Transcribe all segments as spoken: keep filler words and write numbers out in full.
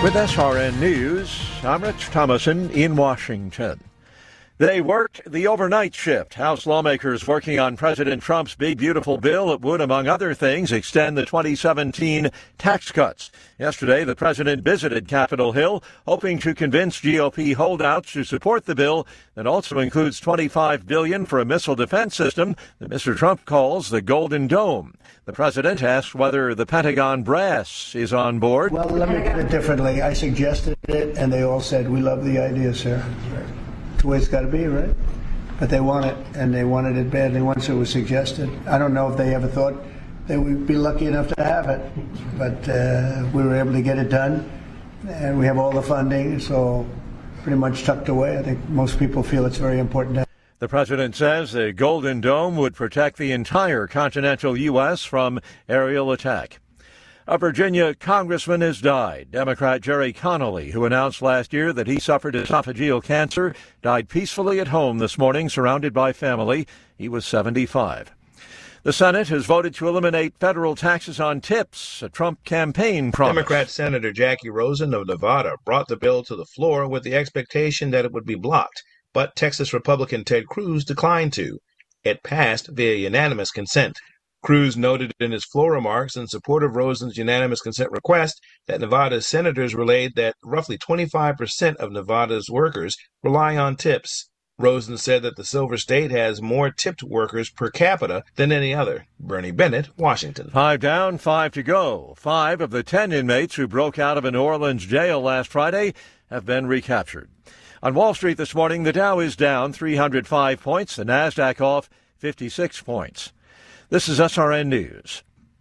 With S R N News, I'm Rich Thomason in Washington. They worked the overnight shift. House lawmakers working on President Trump's big, beautiful bill that would, among other things, extend the twenty seventeen tax cuts. Yesterday, the president visited Capitol Hill, hoping to convince G O P holdouts to support the bill that also includes twenty-five billion dollars for a missile defense system that Mister Trump calls the Golden Dome. The president asked whether the Pentagon brass is on board. Well, let me put it differently. I suggested it, and they all said, we love the idea, sir. The way it's got to be, right? But they want it, and they wanted it badly once it was suggested. I don't know if they ever thought they would be lucky enough to have it, but uh, we were able to get it done, and we have all the funding, so pretty much tucked away. I think most people feel it's very important to have. The president says the Golden Dome would protect the entire continental U S from aerial attack. A Virginia congressman has died. Democrat Jerry Connolly, who announced last year that he suffered esophageal cancer, died peacefully at home this morning, surrounded by family. He was seventy-five. The Senate has voted to eliminate federal taxes on tips, a Trump campaign promise. Democrat Senator Jackie Rosen of Nevada brought the bill to the floor with the expectation that it would be blocked, but Texas Republican Ted Cruz declined to. It passed via unanimous consent. Cruz noted in his floor remarks in support of Rosen's unanimous consent request that Nevada's senators relayed that roughly twenty-five percent of Nevada's workers rely on tips. Rosen said that the Silver State has more tipped workers per capita than any other. Bernie Bennett, Washington. Five down, five to go. Five of the ten inmates who broke out of a New Orleans jail last Friday have been recaptured. On Wall Street this morning, the Dow is down three hundred five points, the Nasdaq off fifty-six points. This is S R N News.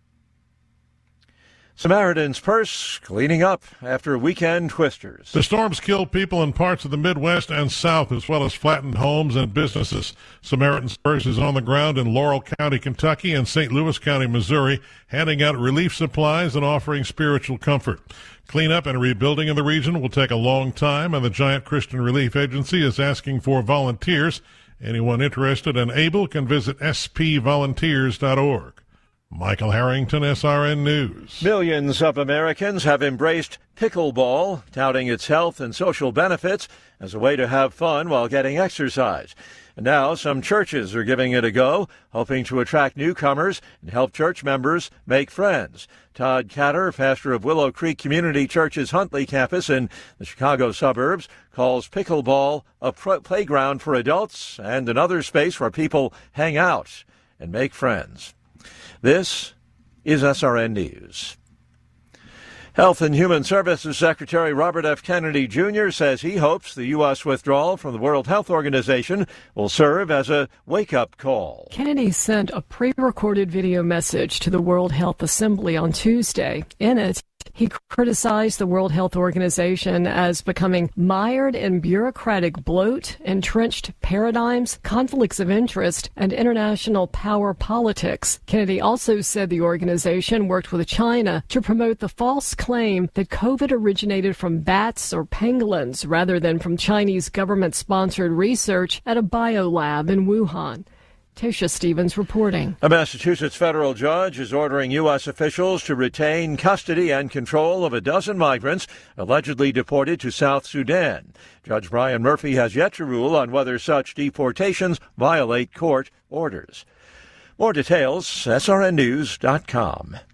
Samaritan's Purse cleaning up after weekend twisters. The storms killed people in parts of the Midwest and South, as well as flattened homes and businesses. Samaritan's Purse is on the ground in Laurel County, Kentucky, and Saint Louis County, Missouri, handing out relief supplies and offering spiritual comfort. Cleanup and rebuilding in the region will take a long time, and the Giant Christian Relief Agency is asking for volunteers. Anyone interested and able can visit s p volunteers dot org. Michael Harrington, S R N News. Millions of Americans have embraced pickleball, touting its health and social benefits as a way to have fun while getting exercise. And now some churches are giving it a go, hoping to attract newcomers and help church members make friends. Todd Catter, pastor of Willow Creek Community Church's Huntley campus in the Chicago suburbs, calls pickleball a pro- playground for adults and another space where people hang out and make friends. This is S R N News. Health and Human Services Secretary Robert F. Kennedy Junior says he hopes the U S withdrawal from the World Health Organization will serve as a wake-up call. Kennedy sent a pre-recorded video message to the World Health Assembly on Tuesday. In it, he criticized the World Health Organization as becoming mired in bureaucratic bloat, entrenched paradigms, conflicts of interest, and international power politics. Kennedy also said the organization worked with China to promote the false claim that COVID originated from bats or pangolins rather than from Chinese government-sponsored research at a biolab in Wuhan. Tasha Stevens reporting. A Massachusetts federal judge is ordering U S officials to retain custody and control of a dozen migrants allegedly deported to South Sudan. Judge Brian Murphy has yet to rule on whether such deportations violate court orders. More details, S R N news dot com.